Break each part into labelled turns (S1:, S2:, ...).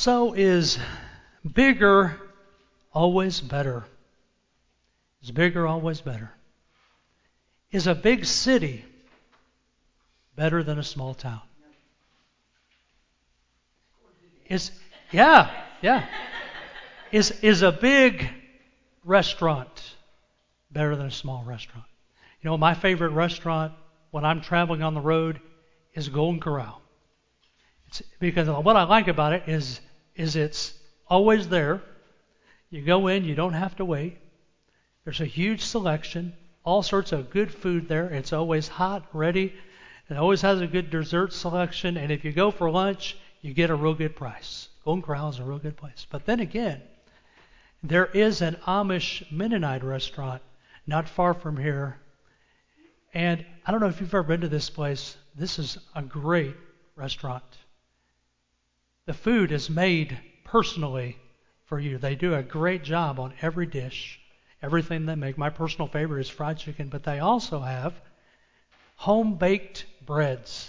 S1: So is bigger always better? Is bigger always better? Is a big city better than a small town? Yeah. Is a big restaurant better than a small restaurant? You know, my favorite restaurant when I'm traveling on the road is Golden Corral. Because what I like about it is it's always there. You go in, you don't have to wait. There's a huge selection, all sorts of good food there. It's always hot, ready. It always has a good dessert selection. And if you go for lunch, you get a real good price. Golden Corral is a real good place. But then again, there is an Amish Mennonite restaurant not far from here. And I don't know if you've ever been to this place. This is a great restaurant. The food is made personally for you. They do a great job on every dish, everything they make. My personal favorite is fried chicken, but they also have home-baked breads.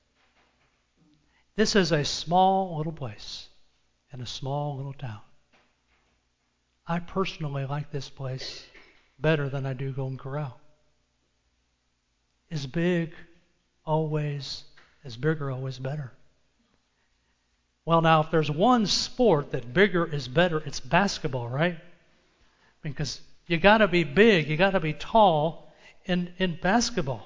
S1: This is a small little place in a small little town. I personally like this place better than I do Golden Corral. Is bigger always better? Well, now, if there's one sport that bigger is better, it's basketball, right? Because you got to be big, you got to be tall in basketball.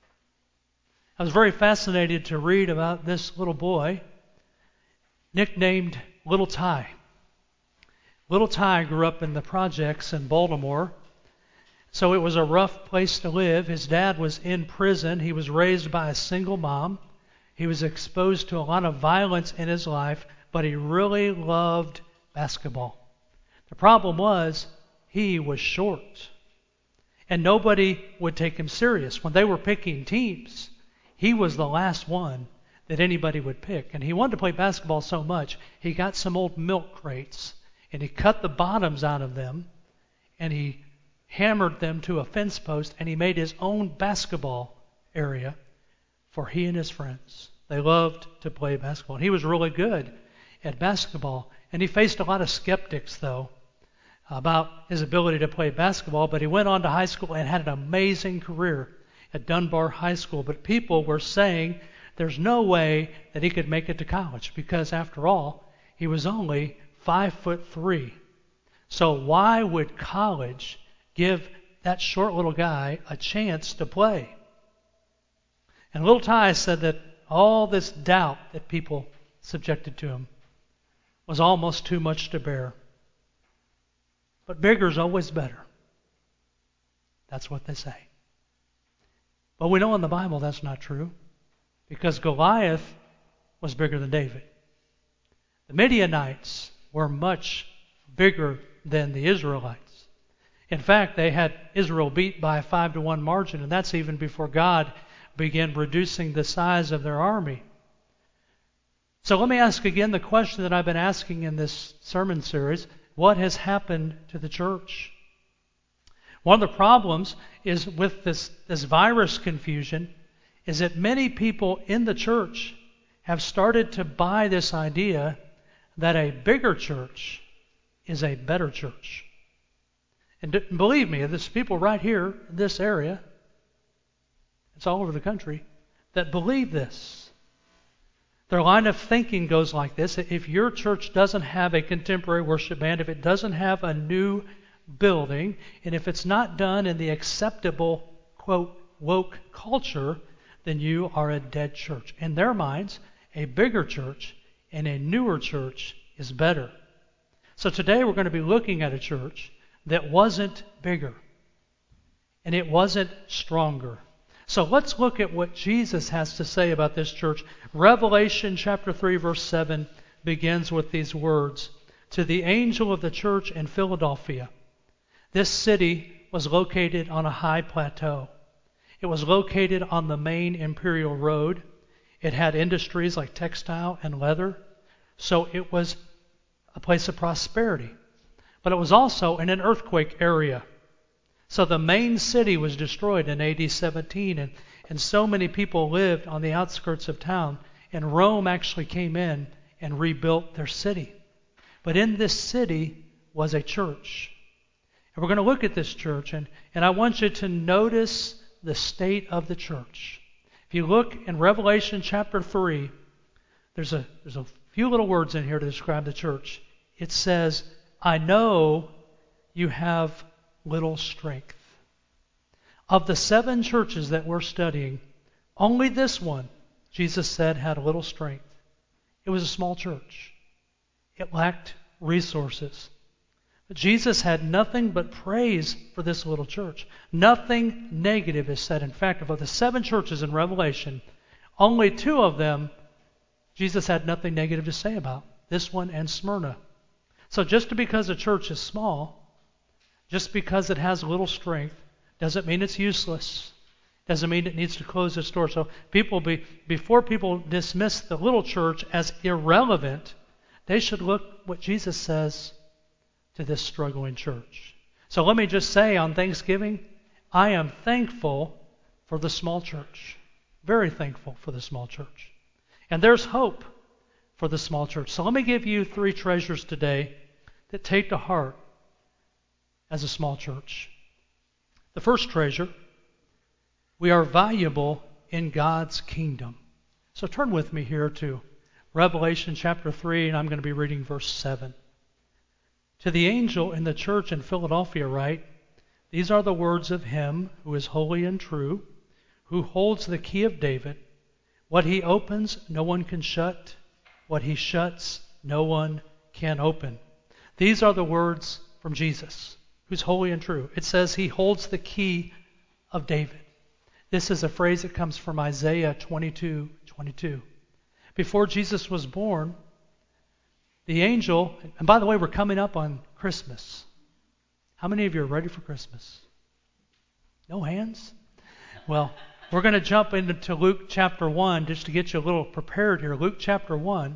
S1: I was very fascinated to read about this little boy nicknamed Little Ty. Little Ty grew up in the projects in Baltimore, so it was a rough place to live. His dad was in prison. He was raised by a single mom. He was exposed to a lot of violence in his life, but he really loved basketball. The problem was he was short, and nobody would take him serious. When they were picking teams, he was the last one that anybody would pick. And he wanted to play basketball so much, he got some old milk crates, and he cut the bottoms out of them, and he hammered them to a fence post, and he made his own basketball area for he and his friends. They loved to play basketball. And he was really good at basketball. And he faced a lot of skeptics, though, about his ability to play basketball. But he went on to high school and had an amazing career at Dunbar High School. But people were saying there's no way that he could make it to college because, after all, he was only 5'3". So why would college give that short little guy a chance to play? And Little Ty said that all this doubt that people subjected to him was almost too much to bear. But bigger is always better. That's what they say. But we know in the Bible that's not true, because Goliath was bigger than David. The Midianites were much bigger than the Israelites. In fact, they had Israel beat by a 5-1 margin, and that's even before God began reducing the size of their army. So let me ask again the question that I've been asking in this sermon series: what has happened to the church? One of the problems is with this virus confusion is that many people in the church have started to buy this idea that a bigger church is a better church. And believe me, there's people right here in this area, it's all over the country, that believe this. Their line of thinking goes like this: if your church doesn't have a contemporary worship band, if it doesn't have a new building, and if it's not done in the acceptable, quote, woke culture, then you are a dead church. In their minds, a bigger church and a newer church is better. So today we're going to be looking at a church that wasn't bigger and it wasn't stronger. So let's look at what Jesus has to say about this church. Revelation chapter 3 verse 7 begins with these words: "To the angel of the church in Philadelphia, this city was located on a high plateau. It was located on the main imperial road. It had industries like textile and leather, so it was a place of prosperity. But it was also in an earthquake area. So the main city was destroyed in AD 17, and so many people lived on the outskirts of town, and Rome actually came in and rebuilt their city. But in this city was a church. And we're going to look at this church, and I want you to notice the state of the church. If you look in Revelation chapter 3, there's a few little words in here to describe the church. It says, I know you have little strength. Of the 7 churches that we're studying, only this one, Jesus said, had a little strength. It was a small church. It lacked resources. But Jesus had nothing but praise for this little church. Nothing negative is said. In fact, of the 7 churches in Revelation, only 2 of them Jesus had nothing negative to say about. This one and Smyrna. So just because a church is small, just because it has little strength, doesn't mean it's useless. Doesn't mean it needs to close its doors. So before people dismiss the little church as irrelevant, they should look what Jesus says to this struggling church. So let me just say on Thanksgiving, I am thankful for the small church. Very thankful for the small church. And there's hope for the small church. So let me give you 3 treasures today that take to heart as a small church. The first treasure, we are valuable in God's kingdom. So turn with me here to Revelation chapter 3, and I'm going to be reading verse 7. To the angel in the church in Philadelphia write, these are the words of him who is holy and true, who holds the key of David. What he opens, no one can shut. What he shuts, no one can open. These are the words from Jesus, who's holy and true. It says he holds the key of David. This is a phrase that comes from Isaiah 22:22. Before Jesus was born, the angel, and by the way, we're coming up on Christmas. How many of you are ready for Christmas? No hands? Well, we're going to jump into Luke chapter 1 just to get you a little prepared here. Luke chapter 1.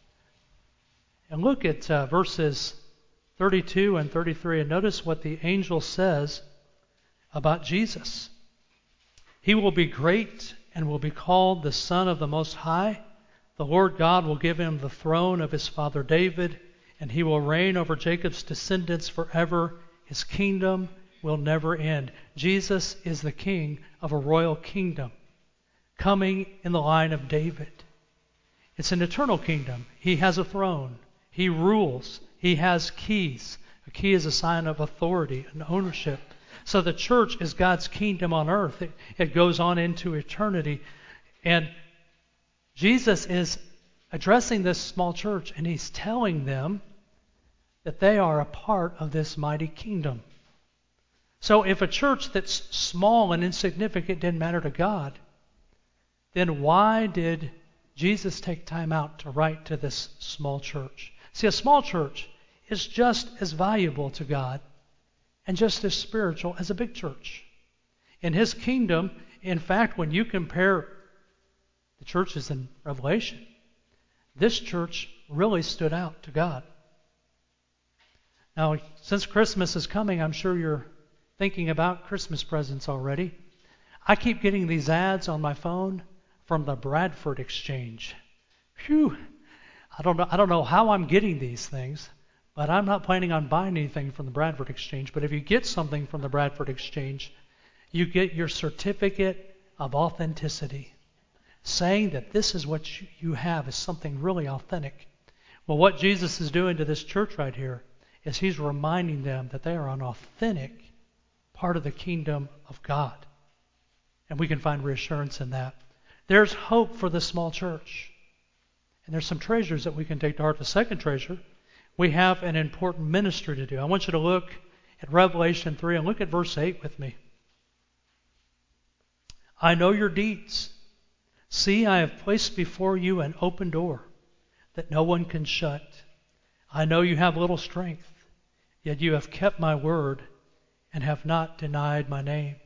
S1: And look at verses 32 and 33 and notice what the angel says about Jesus. He will be great and will be called the Son of the Most High. The Lord God will give him the throne of his father David, and he will reign over Jacob's descendants forever. His kingdom will never end. Jesus is the king of a royal kingdom, coming in the line of David. It's an eternal kingdom. He has a throne. He rules. He has keys. A key is a sign of authority and ownership. So the church is God's kingdom on earth. It goes on into eternity. And Jesus is addressing this small church, and he's telling them that they are a part of this mighty kingdom. So if a church that's small and insignificant didn't matter to God, then why did Jesus take time out to write to this small church? See, a small church is just as valuable to God and just as spiritual as a big church. In his kingdom, in fact, when you compare the churches in Revelation, this church really stood out to God. Now, since Christmas is coming, I'm sure you're thinking about Christmas presents already. I keep getting these ads on my phone from the Bradford Exchange. Phew! I don't know how I'm getting these things, but I'm not planning on buying anything from the Bradford Exchange. But if you get something from the Bradford Exchange, you get your certificate of authenticity, saying that this is what you have is something really authentic. Well, what Jesus is doing to this church right here is he's reminding them that they are an authentic part of the kingdom of God. And we can find reassurance in that. There's hope for the small church. And there's some treasures that we can take to heart. The second treasure, we have an important ministry to do. I want you to look at Revelation 3 and look at verse 8 with me. I know your deeds. See, I have placed before you an open door that no one can shut. I know you have little strength, yet you have kept my word and have not denied my name.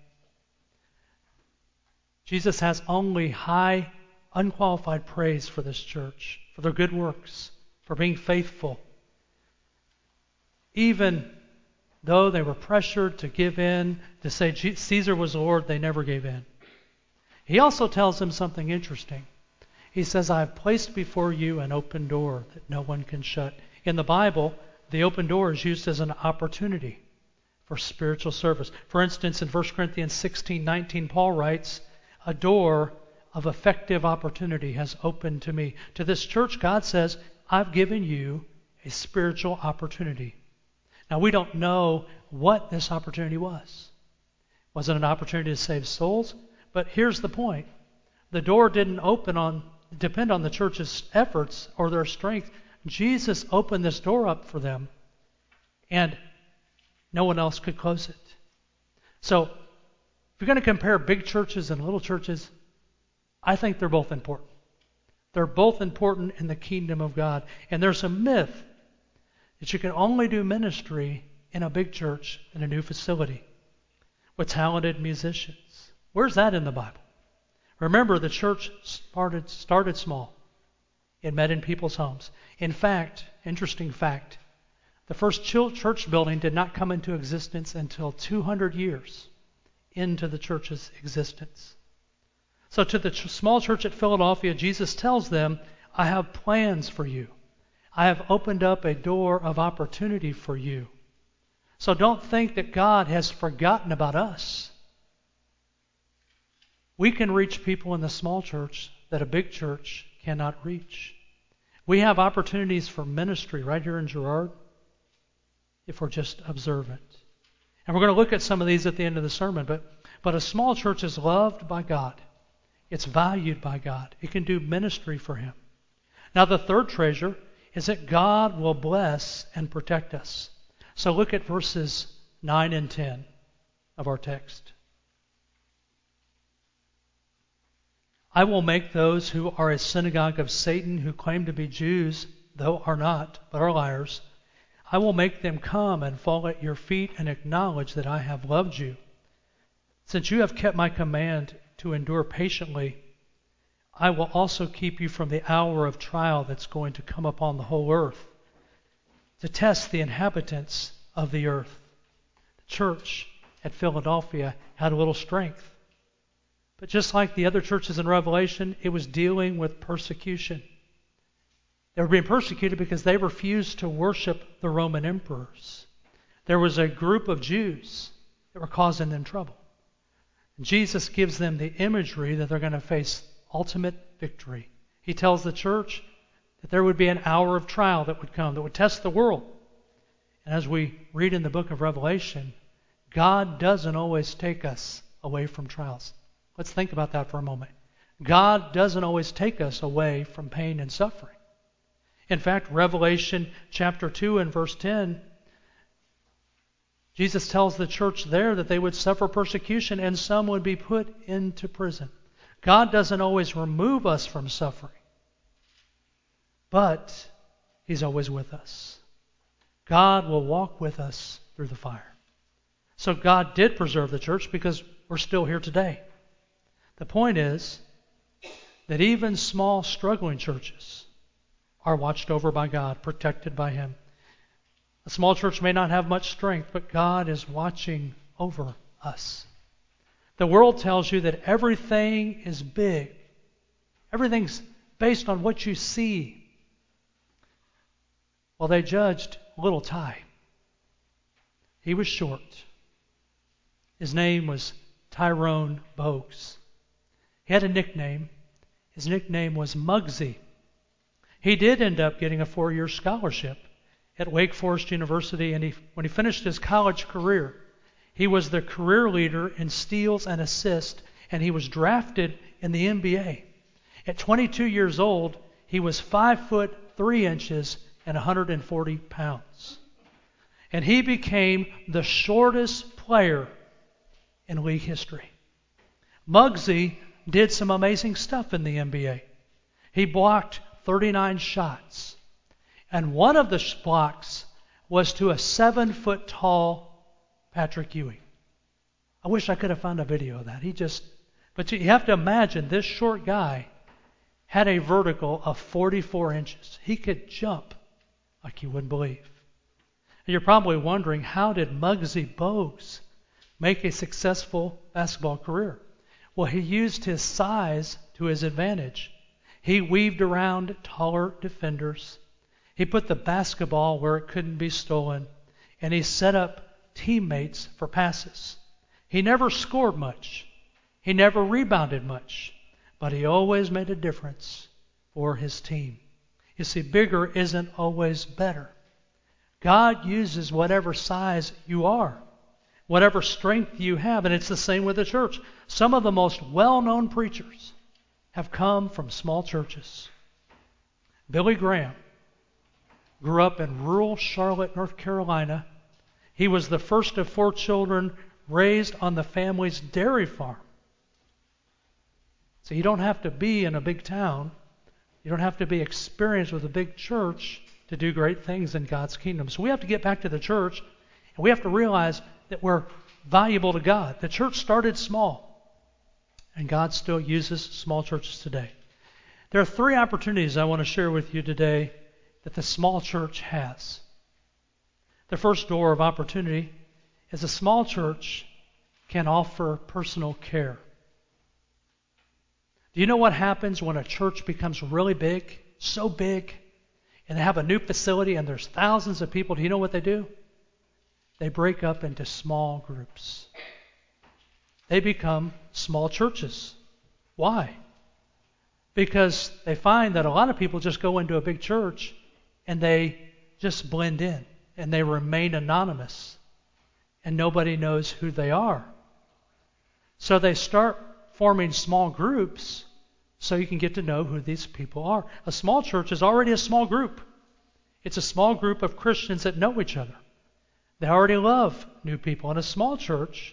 S1: Jesus has only high, unqualified praise for this church, for their good works, for being faithful. Even though they were pressured to give in, to say Caesar was Lord, they never gave in. He also tells them something interesting. He says, I have placed before you an open door that no one can shut. In the Bible, the open door is used as an opportunity for spiritual service. For instance, in 1 Corinthians 16:19, Paul writes, a door of effective opportunity has opened to me. To this church, God says, I've given you a spiritual opportunity. Now, we don't know what this opportunity was. Was it an opportunity to save souls? But here's the point. The door didn't depend on the church's efforts or their strength. Jesus opened this door up for them, and no one else could close it. So, if you're going to compare big churches and little churches, I think they're both important. They're both important in the kingdom of God. And there's a myth that you can only do ministry in a big church in a new facility with talented musicians. Where's that in the Bible? Remember, the church started small. It met in people's homes. In fact, interesting fact, the first church building did not come into existence until 200 years into the church's existence. So to the small church at Philadelphia, Jesus tells them, I have plans for you. I have opened up a door of opportunity for you. So don't think that God has forgotten about us. We can reach people in the small church that a big church cannot reach. We have opportunities for ministry right here in Girard if we're just observant. And we're going to look at some of these at the end of the sermon, but a small church is loved by God. It's valued by God. It can do ministry for Him. Now the third treasure is that God will bless and protect us. So look at verses 9 and 10 of our text. I will make those who are a synagogue of Satan, who claim to be Jews, though are not, but are liars, I will make them come and fall at your feet and acknowledge that I have loved you. Since you have kept my command to endure patiently, I will also keep you from the hour of trial that's going to come upon the whole earth, to test the inhabitants of the earth. The church at Philadelphia had a little strength. But just like the other churches in Revelation, it was dealing with persecution. They were being persecuted because they refused to worship the Roman emperors. There was a group of Jews that were causing them trouble. And Jesus gives them the imagery that they're going to face ultimate victory. He tells the church that there would be an hour of trial that would come, that would test the world. And as we read in the book of Revelation, God doesn't always take us away from trials. Let's think about that for a moment. God doesn't always take us away from pain and suffering. In fact, Revelation chapter 2 and verse 10, Jesus tells the church there that they would suffer persecution and some would be put into prison. God doesn't always remove us from suffering, but He's always with us. God will walk with us through the fire. So God did preserve the church because we're still here today. The point is that even small, struggling churches are watched over by God, protected by Him. A small church may not have much strength, but God is watching over us. The world tells you that everything is big. Everything's based on what you see. Well, they judged little Ty. He was short. His name was Tyrone Bogues. He had a nickname. His nickname was Muggsy. He did end up getting a 4-year scholarship at Wake Forest University, and when he finished his college career, he was the career leader in steals and assists, and he was drafted in the NBA. At 22 years old, he was 5 foot 3 inches and 140 pounds. And he became the shortest player in league history. Muggsy did some amazing stuff in the NBA. He blocked 39 shots. And one of the blocks was to a 7 foot tall Patrick Ewing. I wish I could have found a video of that. But you have to imagine this short guy had a vertical of 44 inches. He could jump like you wouldn't believe. And you're probably wondering, how did Muggsy Bogues make a successful basketball career? Well, he used his size to his advantage. He weaved around taller defenders. He put the basketball where it couldn't be stolen. And he set up teammates for passes. He never scored much. He never rebounded much. But he always made a difference for his team. You see, bigger isn't always better. God uses whatever size you are, whatever strength you have, and it's the same with the church. Some of the most well-known preachers have come from small churches. Billy Graham grew up in rural Charlotte, North Carolina. He was the first of 4 children raised on the family's dairy farm. So you don't have to be in a big town. You don't have to be experienced with a big church to do great things in God's kingdom. So we have to get back to the church, and we have to realize that we're valuable to God. The church started small, and God still uses small churches today. There are 3 opportunities I want to share with you today that the small church has. The first door of opportunity is a small church can offer personal care. Do you know what happens when a church becomes really big, so big, and they have a new facility and there's thousands of people? Do you know what they do? They break up into small groups. They become small churches. Why? Because they find that a lot of people just go into a big church and they just blend in and they remain anonymous and nobody knows who they are. So they start forming small groups so you can get to know who these people are. A small church is already a small group. It's a small group of Christians that know each other. They already love new people. In a small church,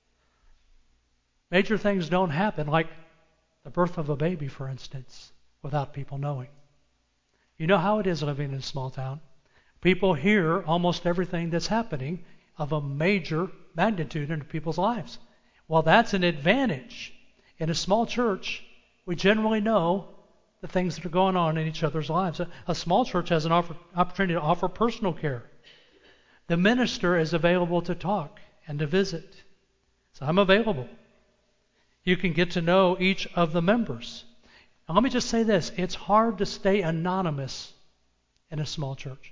S1: major things don't happen, like the birth of a baby, for instance, without people knowing. You know how it is living in a small town. People hear almost everything that's happening of a major magnitude in people's lives. Well, that's an advantage. In a small church, we generally know the things that are going on in each other's lives. A small church has an opportunity to offer personal care. The minister is available to talk and to visit. So I'm available. You can get to know each of the members. Now, let me just say this. It's hard to stay anonymous in a small church.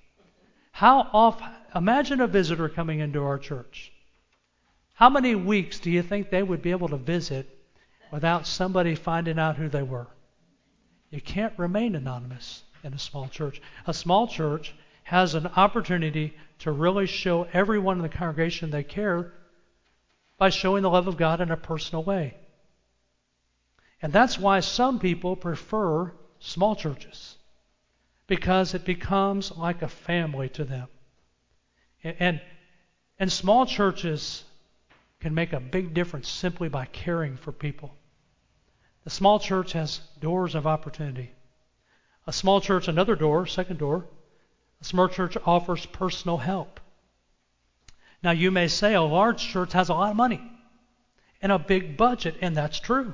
S1: Imagine a visitor coming into our church. How many weeks do you think they would be able to visit without somebody finding out who they were? You can't remain anonymous in a small church. A small church has an opportunity to really show everyone in the congregation they care by showing the love of God in a personal way. And that's why some people prefer small churches, because it becomes like a family to them. And small churches can make a big difference simply by caring for people. The small church has doors of opportunity. A small church, another door, second door, a small church offers personal help. Now you may say a large church has a lot of money and a big budget, and that's true.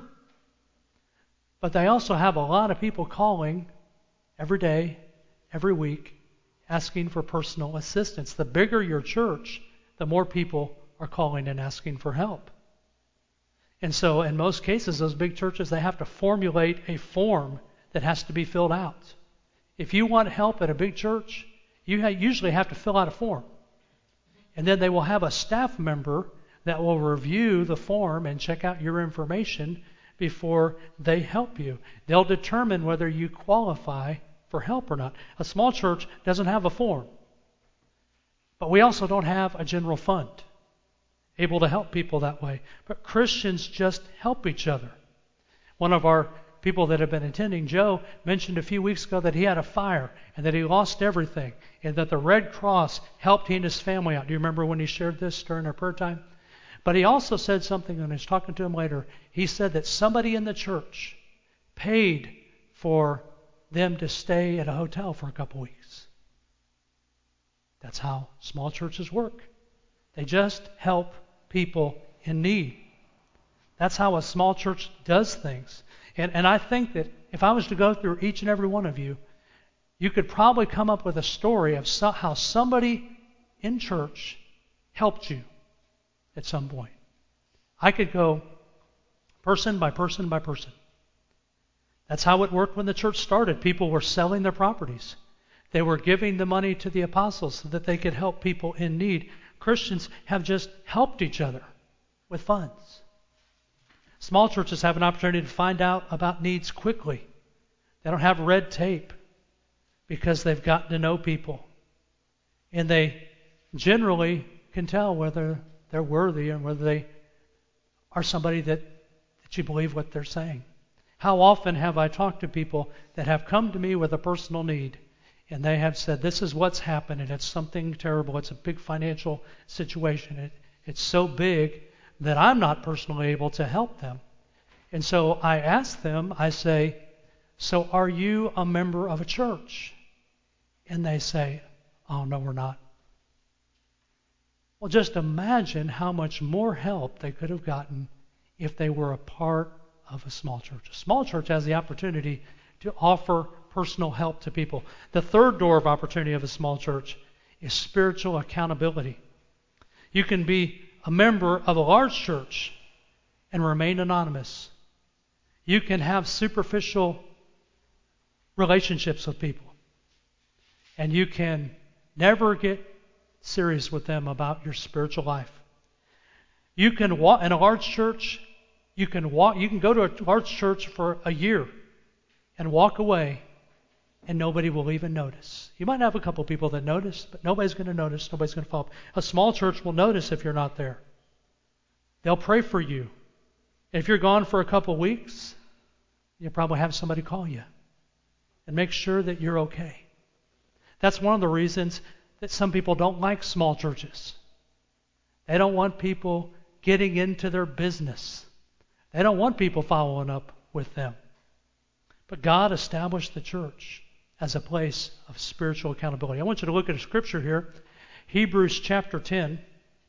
S1: But they also have a lot of people calling every day, every week, asking for personal assistance. The bigger your church, the more people are calling and asking for help. And so in most cases, those big churches, they have to formulate a form that has to be filled out. If you want help at a big church, you usually have to fill out a form. And then they will have a staff member that will review the form and check out your information before they help you. They'll determine whether you qualify for help or not. A small church doesn't have a form. But we also don't have a general fund able to help people that way. But Christians just help each other. One of our people that have been attending, Joe, mentioned a few weeks ago that he had a fire and that he lost everything and that the Red Cross helped he and his family out. Do you remember when he shared this during our prayer time? But he also said something, and I was talking to him later. He said that somebody in the church paid for them to stay at a hotel for a couple weeks. That's how small churches work. They just help people in need. That's how a small church does things. And I think that if I was to go through each and every one of you, you could probably come up with a story of how somebody in church helped you at some point. I could go person by person by person. That's how it worked when the church started. People were selling their properties. They were giving the money to the apostles so that they could help people in need. Christians have just helped each other with funds. Small churches have an opportunity to find out about needs quickly. They don't have red tape because they've gotten to know people. And they generally can tell whether they're worthy and whether they are somebody that you believe what they're saying. How often have I talked to people that have come to me with a personal need, and they have said, this is what's happened, and it's something terrible. It's a big financial situation. It's so big that I'm not personally able to help them. And so I ask them, I say, so are you a member of a church? And they say, oh, no, we're not. Well, just imagine how much more help they could have gotten if they were a part of a small church. A small church has the opportunity to offer personal help to people. The third door of opportunity of a small church is spiritual accountability. You can be a member of a large church and remain anonymous. You can have superficial relationships with people, and you can never get serious with them about your spiritual life. You can walk in a large church. You can go to a large church for a year and walk away, and nobody will even notice. You might have a couple people that notice, but nobody's going to notice. Nobody's going to follow up. A small church will notice if you're not there. They'll pray for you. If you're gone for a couple weeks, you'll probably have somebody call you and make sure that you're okay. That's one of the reasons that some people don't like small churches. They don't want people getting into their business. They don't want people following up with them. But God established the church as a place of spiritual accountability. I want you to look at a scripture here. Hebrews chapter 10.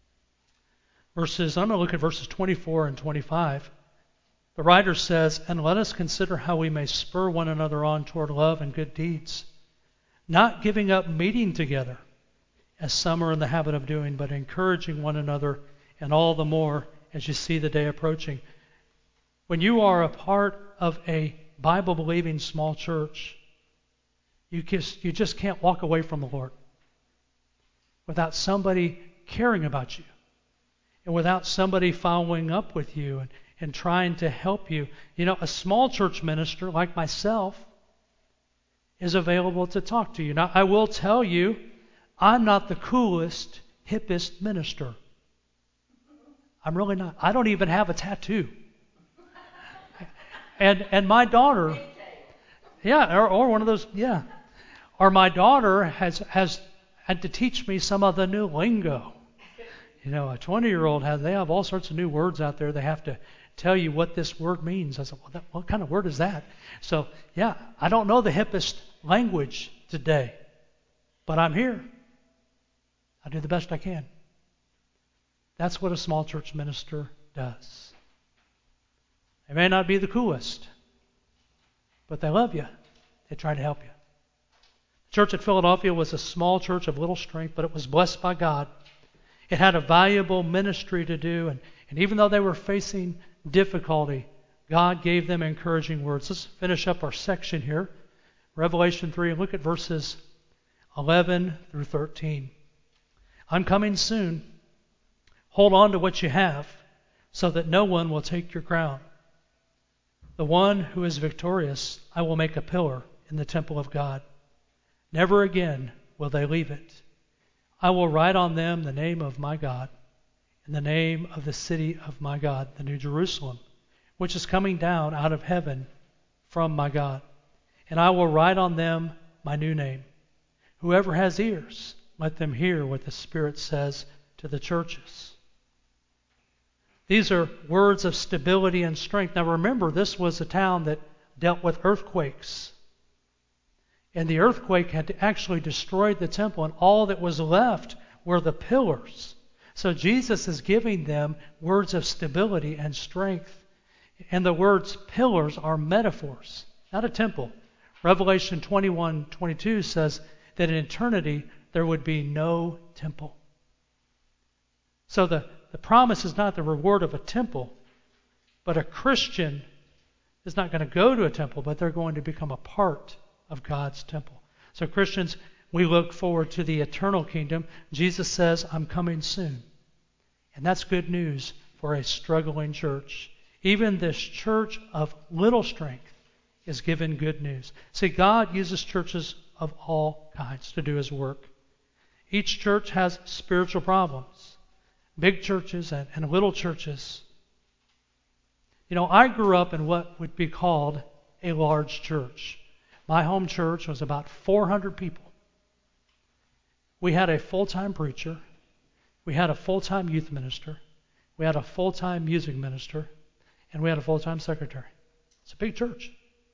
S1: I'm going to look at verses 24 and 25. The writer says, and let us consider how we may spur one another on toward love and good deeds, not giving up meeting together, as some are in the habit of doing, but encouraging one another, and all the more as you see the day approaching. When you are a part of a Bible-believing small church, you just can't walk away from the Lord without somebody caring about you and without somebody following up with you and trying to help you. You know, a small church minister like myself is available to talk to you. Now, I will tell you, I'm not the coolest, hippest minister. I'm really not. I don't even have a tattoo. And my daughter, yeah, or one of those, yeah. Or my daughter has had to teach me some of the new lingo. You know, a 20-year-old they have all sorts of new words out there. They have to tell you what this word means. I said, well, what kind of word is that? So, yeah, I don't know the hippest language today, but I'm here. I do the best I can. That's what a small church minister does. They may not be the coolest, but they love you. They try to help you. The church at Philadelphia was a small church of little strength, but it was blessed by God. It had a valuable ministry to do, and even though they were facing difficulty, God gave them encouraging words. Let's finish up our section here. Revelation 3, and look at verses 11 through 13. I'm coming soon. Hold on to what you have, so that no one will take your crown. The one who is victorious, I will make a pillar in the temple of God. Never again will they leave it. I will write on them the name of my God and the name of the city of my God, the New Jerusalem, which is coming down out of heaven from my God. And I will write on them my new name. Whoever has ears, let them hear what the Spirit says to the churches. These are words of stability and strength. Now remember, this was a town that dealt with earthquakes. And the earthquake had actually destroyed the temple, and all that was left were the pillars. So Jesus is giving them words of stability and strength. And the words pillars are metaphors, not a temple. Revelation 21:22 says that in eternity there would be no temple. So the promise is not the reward of a temple, but a Christian is not going to go to a temple, but they're going to become a part of God's temple. So Christians, we look forward to the eternal kingdom. Jesus says, I'm coming soon. And that's good news for a struggling church. Even this church of little strength is given good news. See, God uses churches of all kinds to do His work. Each church has spiritual problems. Big churches and little churches. You know, I grew up in what would be called a large church. My home church was about 400 people. We had a full-time preacher. We had a full-time youth minister. We had a full-time music minister. And we had a full-time secretary. It's a big church.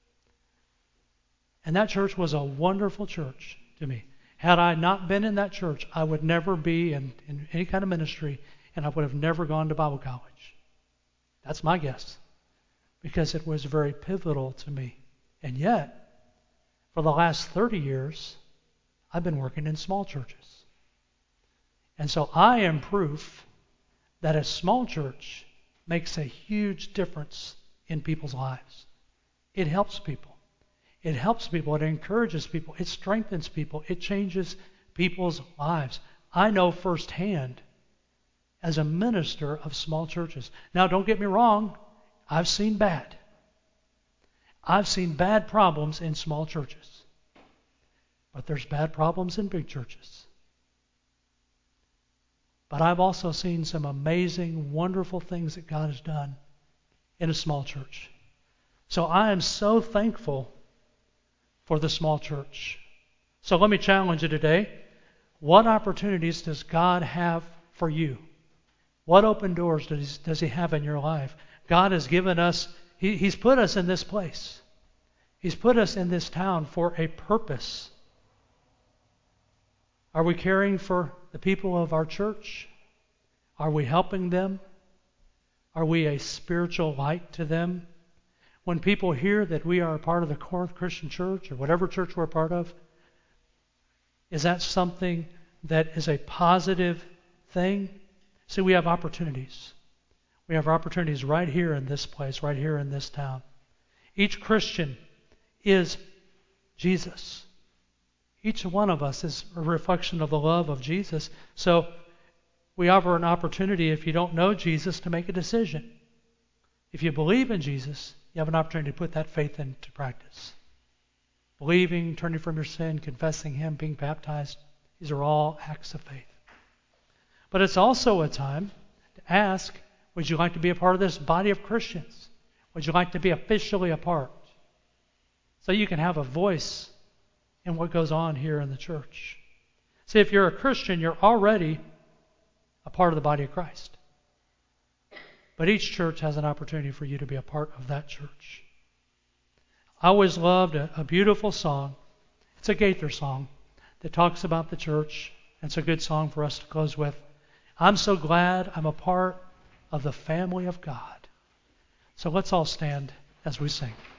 S1: And that church was a wonderful church to me. Had I not been in that church, I would never be in any kind of ministry, and I would have never gone to Bible college. That's my guess. Because it was very pivotal to me. And yet, for the last 30 years, I've been working in small churches. And so I am proof that a small church makes a huge difference in people's lives. It helps people. It helps people. It encourages people. It strengthens people. It changes people's lives. I know firsthand as a minister of small churches. Now, don't get me wrong. I've seen bad. I've seen bad problems in small churches. But there's bad problems in big churches. But I've also seen some amazing, wonderful things that God has done in a small church. So I am so thankful for the small church. So let me challenge you today. What opportunities does God have for you? What open doors does He have in your life? God has given us, He's put us in this place. He's put us in this town for a purpose. Are we caring for the people of our church? Are we helping them? Are we a spiritual light to them? When people hear that we are a part of the Corinth Christian Church or whatever church we're a part of, is that something that is a positive thing? See, we have opportunities. We have opportunities right here in this place, right here in this town. Each Christian is Jesus. Each one of us is a reflection of the love of Jesus. So we offer an opportunity, if you don't know Jesus, to make a decision. If you believe in Jesus, you have an opportunity to put that faith into practice. Believing, turning from your sin, confessing Him, being baptized, these are all acts of faith. But it's also a time to ask, would you like to be a part of this body of Christians? Would you like to be officially a part? So you can have a voice in what goes on here in the church. See, if you're a Christian, you're already a part of the body of Christ. But each church has an opportunity for you to be a part of that church. I always loved a beautiful song. It's a Gaither song that talks about the church. It's a good song for us to close with. I'm so glad I'm a part of the family of God. So let's all stand as we sing.